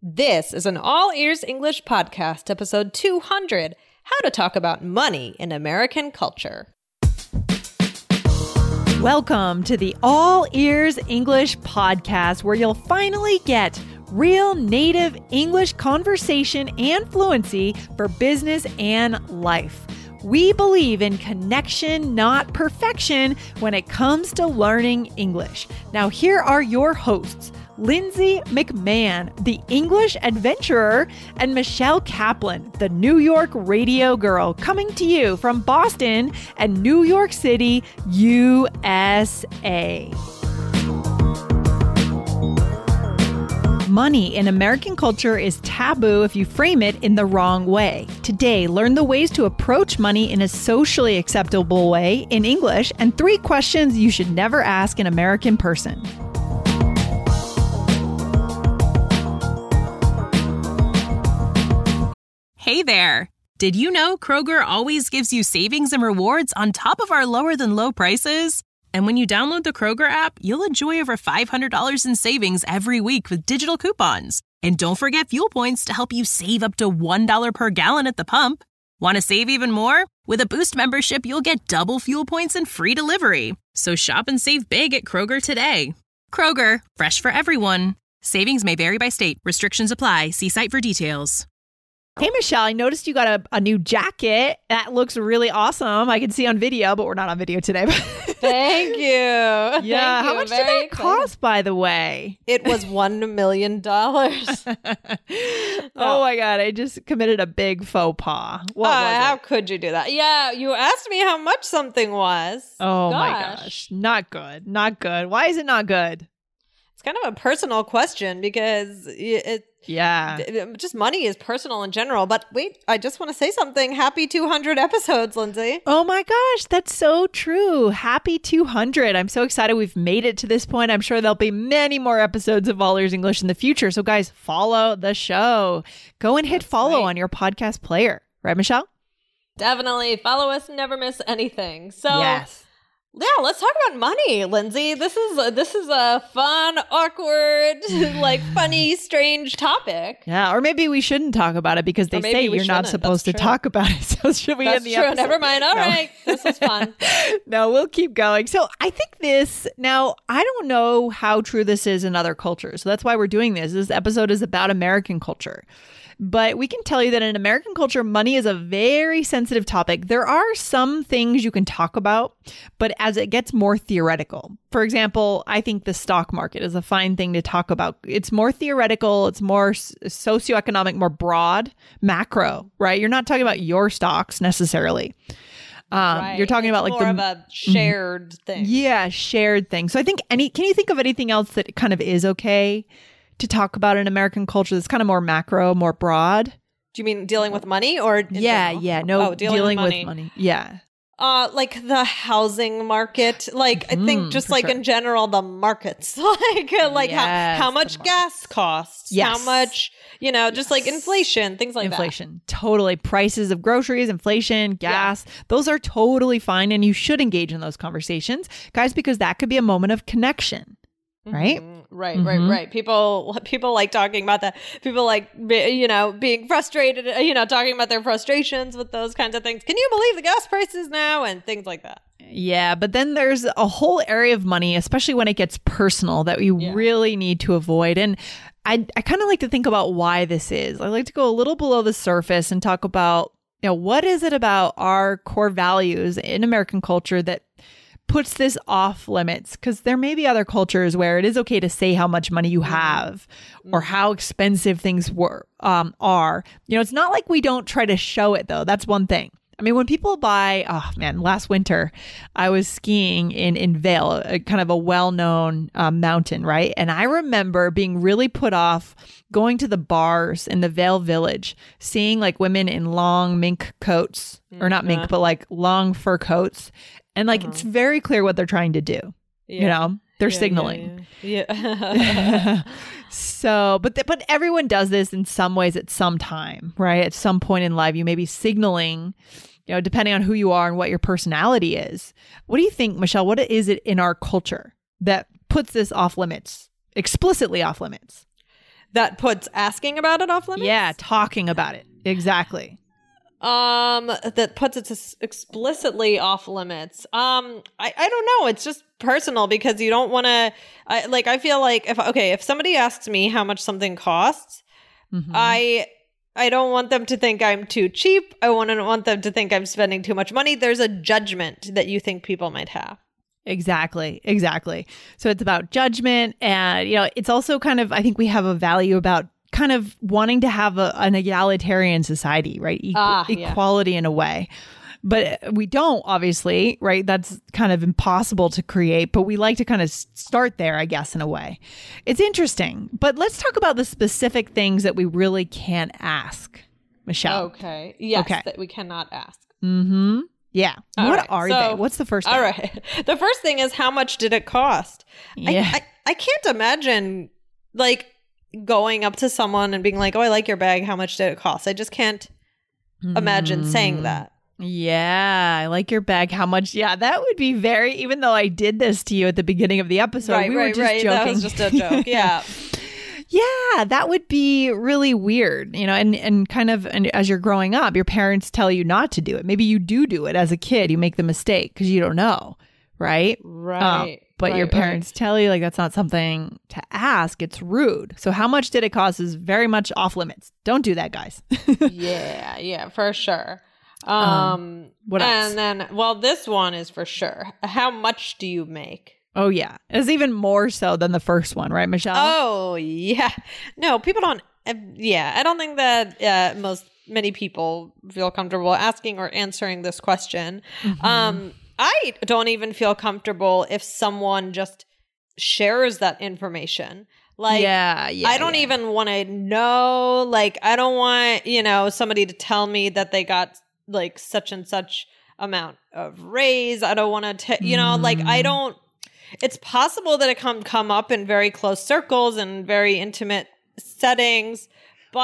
This is an All Ears English podcast, episode 200, How to Talk About Money in American Culture. Welcome to the All Ears English podcast, where you'll finally get real native English conversation and fluency for business and life. We believe in connection, not perfection, when it comes to learning English. Now, here are your hosts, Lindsay McMahon, the English adventurer, and Michelle Kaplan, the New York radio girl, coming to you from Boston and New York City, USA. Money in American culture is taboo if you frame it in the wrong way. Today, learn the ways to approach money in a socially acceptable way in English and 3 questions you should never ask an American person. Hey there! Did you know Kroger always gives you savings and rewards on top of our lower-than-low prices? And when you download the Kroger app, you'll enjoy over $500 in savings every week with digital coupons. And don't forget fuel points to help you save up to $1 per gallon at the pump. Want to save even more? With a Boost membership, you'll get double fuel points and free delivery. So shop and save big at Kroger today. Kroger, fresh for everyone. Savings may vary by state. Restrictions apply. See site for details. Hey, Michelle, I noticed you got a new jacket. That looks really awesome. I can see on video, but we're not on video today. Thank you. Yeah. Thank you. How much did that cost, by the way? It was $1 million. Oh, my God. I just committed a big faux pas. What was it? How could you do that? Yeah, you asked me how much something was. Oh, my gosh. Not good. Not good. Why is it not good? It's kind of a personal question because just money is personal in general. But wait, I just want to say something. Happy 200 episodes, Lindsay. Oh my gosh, that's so true. Happy 200. I'm so excited we've made it to this point. I'm sure there'll be many more episodes of All Ears English in the future. So guys, follow the show. Go and hit follow on your podcast player. Right, Michelle? Definitely. Follow us and never miss anything. So yes. Yeah, let's talk about money, Lindsay. This is a fun, awkward, like funny, strange topic. Yeah, or maybe we shouldn't talk about it because they say you're not supposed to talk about it. So should we end the episode? Never mind. All right. This was fun. No, we'll keep going. So I think now, I don't know how true this is in other cultures. So that's why we're doing this. This episode is about American culture. But we can tell you that in American culture, money is a very sensitive topic. There are some things you can talk about, but as it gets more theoretical. For example, I think the stock market is a fine thing to talk about. It's more theoretical. It's more socioeconomic, more broad, macro, right? You're not talking about your stocks necessarily. Right. You're talking about like more of a shared thing. Yeah, shared thing. So I think can you think of anything else that kind of is okay to talk about in American culture that's kind of more macro, more broad? Do you mean dealing with money or dealing with money. Yeah. Like the housing market, like I think just like in general, the markets, like how much gas costs, how much, just like inflation, things like that. Inflation, totally. Prices of groceries, inflation, gas, those are totally fine. And you should engage in those conversations, guys, because that could be a moment of connection. Right? Right. People like talking about that. People like, being frustrated, talking about their frustrations with those kinds of things. Can you believe the gas prices now and things like that? Yeah. But then there's a whole area of money, especially when it gets personal, that we really need to avoid. And I kind of like to think about why this is. I like to go a little below the surface and talk about, what is it about our core values in American culture that puts this off limits? Because there may be other cultures where it is okay to say how much money you have or how expensive things are. It's not like we don't try to show it, though. That's one thing. I mean, when people buy, last winter, I was skiing in Vail, kind of a well-known mountain, right? And I remember being really put off going to the bars in the Vail Village, seeing like women in long mink coats, or not mink, but like long fur coats. And like, it's very clear what they're trying to do. They're signaling. Yeah. So, but everyone does this in some ways at some time, right? At some point in life, you may be signaling, depending on who you are and what your personality is. What do you think, Michelle? What is it in our culture that puts this off limits, explicitly off limits? that puts asking about it off limits? Yeah, talking about it. Exactly. That puts it explicitly off limits. I don't know. It's just personal because you don't want to, I feel like if somebody asks me how much something costs, I don't want them to think I'm too cheap. I wouldn't want them to think I'm spending too much money. There's a judgment that you think people might have. Exactly. So it's about judgment. And, it's also kind of, I think we have a value about kind of wanting to have an egalitarian society, right? Equality in a way. But we don't, obviously, right? That's kind of impossible to create, but we like to kind of start there, I guess, in a way. It's interesting. But let's talk about the specific things that we really can't ask, Michelle. Okay. Yes, that we cannot ask. Mm-hmm. Yeah. What are they? What's the first thing? All right. The first thing is, how much did it cost? Yeah. I can't imagine, going up to someone and being like, oh, I like your bag. How much did it cost? I just can't imagine saying that. Yeah, I like your bag. How much? Yeah, that would be even though I did this to you at the beginning of the episode, we were just joking. That was just a joke. Yeah. Yeah, that would be really weird, and kind of, and as you're growing up, your parents tell you not to do it. Maybe you do it as a kid. You make the mistake because you don't know, right? Right. But your parents tell you that's not something to ask. It's rude. So how much did it cost is very much off limits. Don't do that, guys. Yeah, for sure. What else? And then, this one is for sure. How much do you make? Oh, yeah. It's even more so than the first one, right, Michelle? Oh, yeah. No, people don't. I don't think that many people feel comfortable asking or answering this question. I don't even feel comfortable if someone just shares that information. I don't even want to know. I don't want, somebody to tell me that they got such and such amount of raise. I don't want to, I don't. It's possible that it can come up in very close circles and very intimate settings, but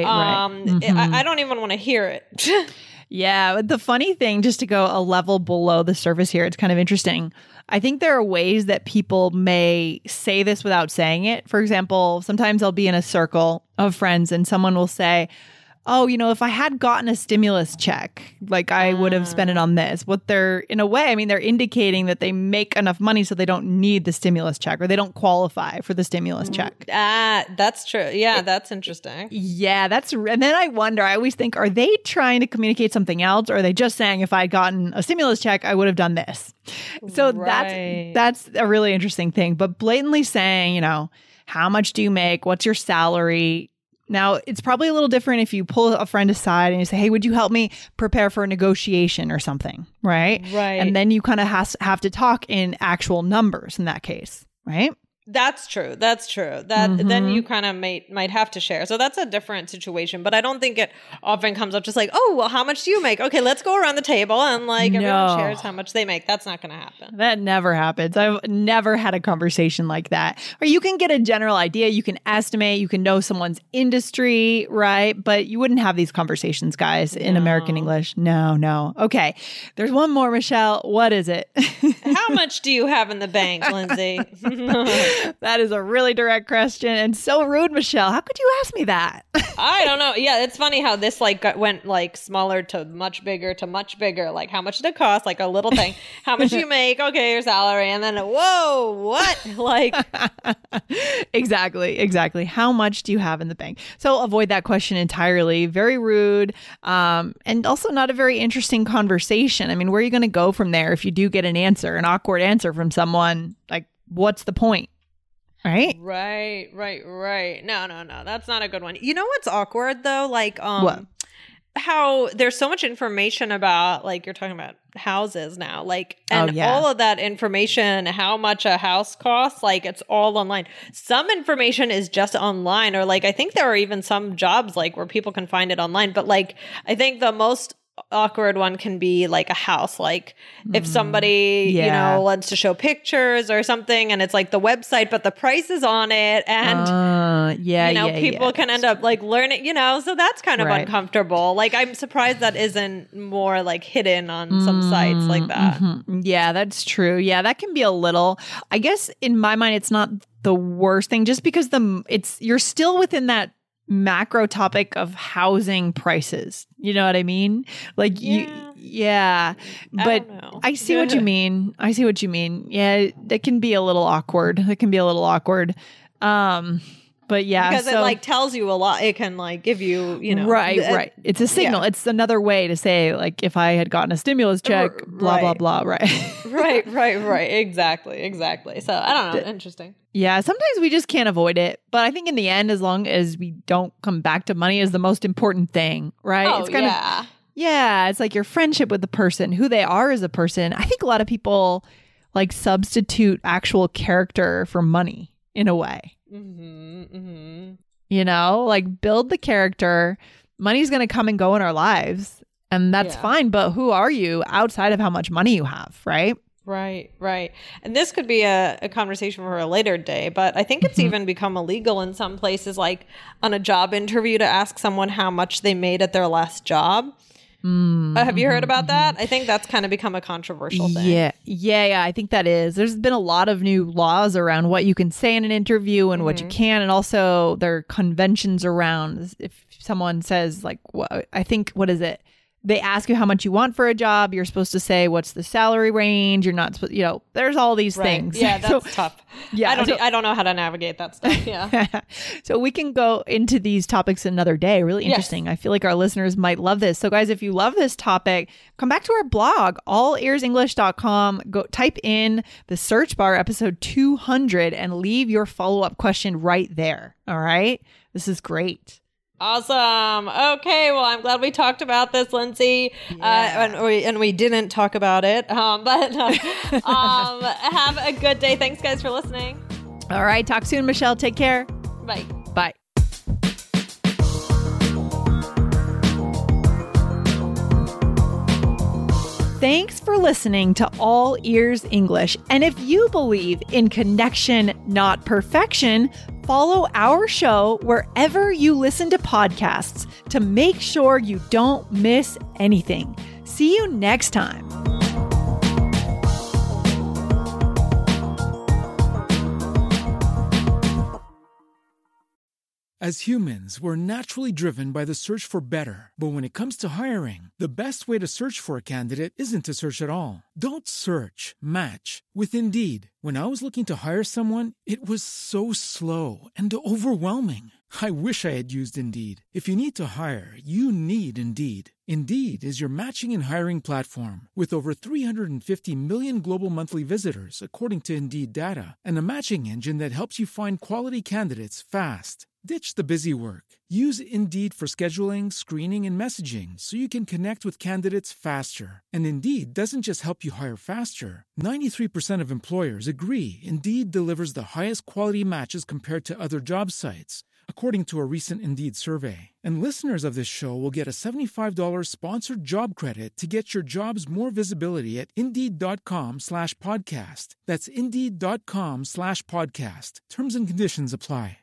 I don't even want to hear it. Yeah, but the funny thing, just to go a level below the surface here, it's kind of interesting. I think there are ways that people may say this without saying it. For example, sometimes I'll be in a circle of friends and someone will say, oh, if I had gotten a stimulus check, I would have spent it on this. What they're, in a way, they're indicating that they make enough money so they don't need the stimulus check or they don't qualify for the stimulus check. That's true. Yeah, that's interesting. Yeah, and then I wonder, I always think, are they trying to communicate something else? Or are they just saying, if I had gotten a stimulus check, I would have done this? So that's a really interesting thing. But blatantly saying, how much do you make? What's your salary? Now, it's probably a little different if you pull a friend aside and you say, hey, would you help me prepare for a negotiation or something, right? Right. And then you kind of have to talk in actual numbers in that case, right? That's true. Then you kind of might have to share. So that's a different situation. But I don't think it often comes up just oh, well, how much do you make? Okay, let's go around the table and everyone shares how much they make. That's not going to happen. That never happens. I've never had a conversation like that. Or you can get a general idea. You can estimate. You can know someone's industry, right? But you wouldn't have these conversations, guys, in American English. No. Okay. There's one more, Michelle. What is it? How much do you have in the bank, Lindsay? That is a really direct question and so rude, Michelle. How could you ask me that? I don't know. Yeah, it's funny how this went smaller to much bigger to much bigger. How much did it cost? A little thing. How much do you make? Okay, your salary. And then, whoa, what? Exactly. How much do you have in the bank? So avoid that question entirely. Very rude. And also not a very interesting conversation. Where are you going to go from there if you do get an awkward answer from someone? What's the point? Right? Right. No. That's not a good one. You know what's awkward though? What? How there's so much information about you're talking about houses now, all of that information, how much a house costs, it's all online. Some information is just online, or I think there are even some jobs where people can find it online. But I think the most awkward one can be a house, if somebody wants to show pictures or something and it's the website but the price is on it and people can end up learning, so that's kind of uncomfortable. I'm surprised that isn't more hidden on some sites like that. Yeah, that's true. Yeah, that can be a little, I guess in my mind it's not the worst thing, just because you're still within that macro topic of housing prices. You know what I mean? Like but I see what you mean. Yeah, it can be a little awkward. But yeah, because it like tells you a lot. It can like give you, right. It's a signal. Yeah. It's another way to say like, if I had gotten a stimulus check, blah, blah, blah. Right. right. Exactly. So I don't know. Interesting. Yeah. Sometimes we just can't avoid it. But I think in the end, as long as we don't come back to money is the most important thing, right? Oh, it's like your friendship with the person, who they are as a person. I think a lot of people like substitute actual character for money in a way. You know, like build the character. Money's going to come and go in our lives, and that's fine. But who are you outside of how much money you have, right? Right. And this could be a conversation for a later day, but I think it's even become illegal in some places, like on a job interview, to ask someone how much they made at their last job. Have you heard about that? I think that's kind of become a controversial thing. Yeah. I think that is. There's been a lot of new laws around what you can say in an interview and what you can. And also there are conventions around if someone says like, what is it? They ask you how much you want for a job. You're supposed to say, what's the salary range? You're not supposed, there's all these things. Yeah, that's tough. Yeah, I don't know how to navigate that stuff. Yeah. So we can go into these topics another day. Really interesting. Yes. I feel like our listeners might love this. So guys, if you love this topic, come back to our blog, allearsenglish.com. Go type in the search bar episode 200 and leave your follow-up question right there. All right. This is great. Awesome. Okay. Well, I'm glad we talked about this, Lindsay. And we didn't talk about it. But have a good day. Thanks, guys, for listening. All right. Talk soon, Michelle. Take care. Bye. Bye. Thanks for listening to All Ears English. And if you believe in connection, not perfection, follow our show wherever you listen to podcasts to make sure you don't miss anything. See you next time. As humans, we're naturally driven by the search for better. But when it comes to hiring, the best way to search for a candidate isn't to search at all. Don't search, match with Indeed. When I was looking to hire someone, it was so slow and overwhelming. I wish I had used Indeed. If you need to hire, you need Indeed. Indeed is your matching and hiring platform with over 350 million global monthly visitors, according to Indeed data, and a matching engine that helps you find quality candidates fast. Ditch the busy work. Use Indeed for scheduling, screening, and messaging so you can connect with candidates faster. And Indeed doesn't just help you hire faster. 93% of employers agree Indeed delivers the highest quality matches compared to other job sites, according to a recent Indeed survey. And listeners of this show will get a $75 sponsored job credit to get your jobs more visibility at Indeed.com/podcast. That's Indeed.com/podcast. Terms and conditions apply.